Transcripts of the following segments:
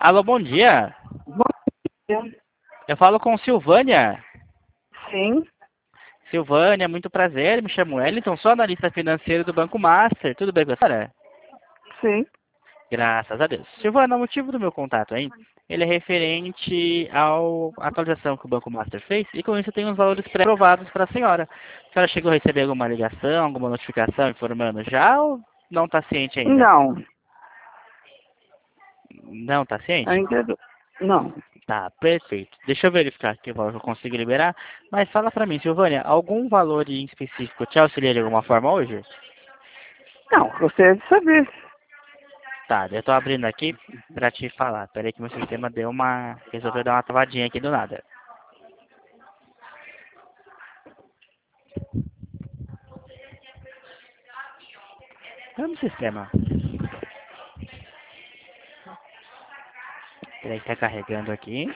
Alô, bom dia. Bom dia. Eu falo com Silvânia. Sim, Silvânia, muito prazer. Me chamo Wellington, sou analista financeiro do Banco Master. Tudo bem com a senhora? sim. Graças a Deus. Silvana, o motivo do meu contato, hein? Ele é referente à atualização que o Banco Master fez e com isso eu tenho os valores pré-aprovados para a senhora. A senhora chegou a receber alguma ligação, alguma notificação informando já ou não está ciente ainda? Não, Não está ciente? ainda não. Tá, perfeito. Deixa eu verificar aqui o valor que eu consigo liberar. Mas fala pra mim, Silvânia, algum valor em específico te auxilia de alguma forma hoje? Não, gostaria de saber. Tá, eu tô abrindo aqui pra te falar. Peraí que meu sistema resolveu dar uma travadinha aqui do nada. Vamos sistema. Peraí que tá carregando aqui.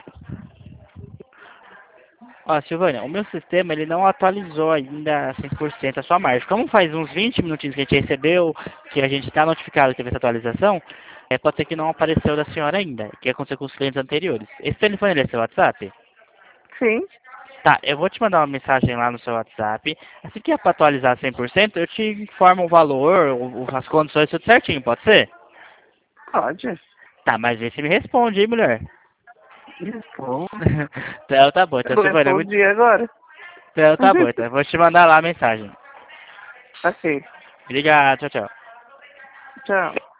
Ó, Silvânia, o meu sistema ele não atualizou ainda 100% a sua margem. Como faz uns 20 minutinhos que a gente recebeu, que a gente está notificado que teve essa atualização, pode ser que não apareceu da senhora ainda, que aconteceu com os clientes anteriores. Esse telefone ele é seu WhatsApp? Sim, Tá, eu vou te mandar uma mensagem lá no seu WhatsApp. Assim que é para atualizar 100%, eu te informo o valor, as condições, tudo certinho, pode ser? pode. Tá, mas vê se me responde, hein, mulher? Respondo. Então tá bom, Eu então vou Silvânia, muito... responder agora. Então tá bom, então eu vou te mandar lá a mensagem. Ok, Obrigado, tchau, tchau. tchau.